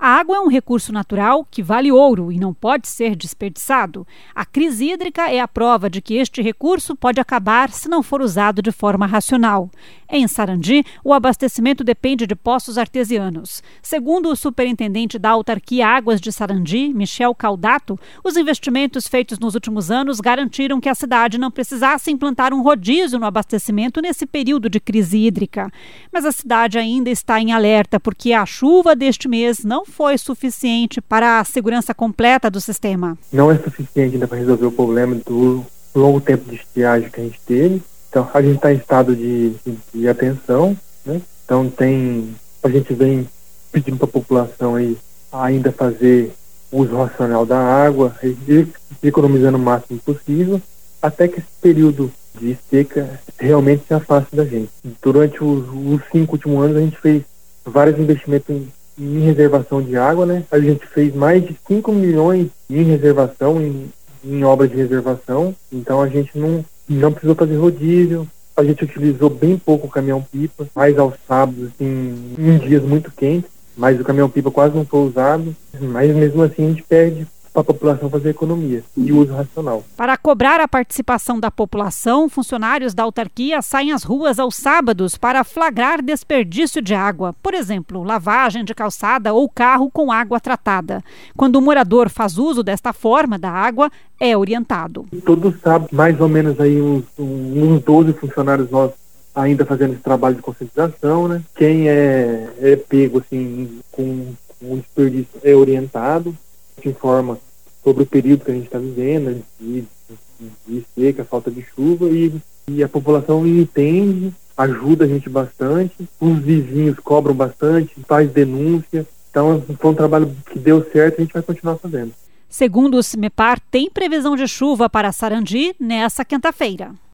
A água é um recurso natural que vale ouro e não pode ser desperdiçado. A crise hídrica é a prova de que este recurso pode acabar se não for usado de forma racional. Em Sarandi, o abastecimento depende de poços artesianos. Segundo o superintendente da autarquia Águas de Sarandi, Michel Caldato, os investimentos feitos nos últimos anos garantiram que a cidade não precisasse implantar um rodízio no abastecimento nesse período de crise hídrica. Mas a cidade ainda está em alerta porque a chuva deste mês não foi suficiente para a segurança completa do sistema. Não é suficiente ainda para resolver o problema do longo tempo de estiagem que a gente teve. Então, a gente está em estado de atenção, né? Então, a gente vem pedindo para a população aí ainda fazer uso racional da água, economizando o máximo possível, até que esse período de seca realmente se afaste da gente. Durante os 5 últimos anos, a gente fez vários investimentos em reservação de água, né? A gente fez mais de 5 milhões em reservação, em obras de reservação. Então, a gente não precisou fazer rodízio, a gente utilizou bem pouco o caminhão-pipa, mais aos sábados, assim, em dias muito quentes, mas o caminhão-pipa quase não foi usado, mas mesmo assim a gente perde para a população fazer economia e uso racional. Para cobrar a participação da população, funcionários da autarquia saem às ruas aos sábados para flagrar desperdício de água. Por exemplo, lavagem de calçada ou carro com água tratada. Quando o morador faz uso desta forma da água, é orientado. Todo sábado, mais ou menos aí uns 12 funcionários nossos ainda fazendo esse trabalho de conscientização, né? Quem é pego assim com um desperdício é orientado, informa sobre o período que a gente está vivendo, de seca, falta de chuva, e a população entende, ajuda a gente bastante, os vizinhos cobram bastante, faz denúncia. Então foi um trabalho que deu certo e a gente vai continuar fazendo. Segundo o CIMEPAR, tem previsão de chuva para Sarandi nessa quinta-feira.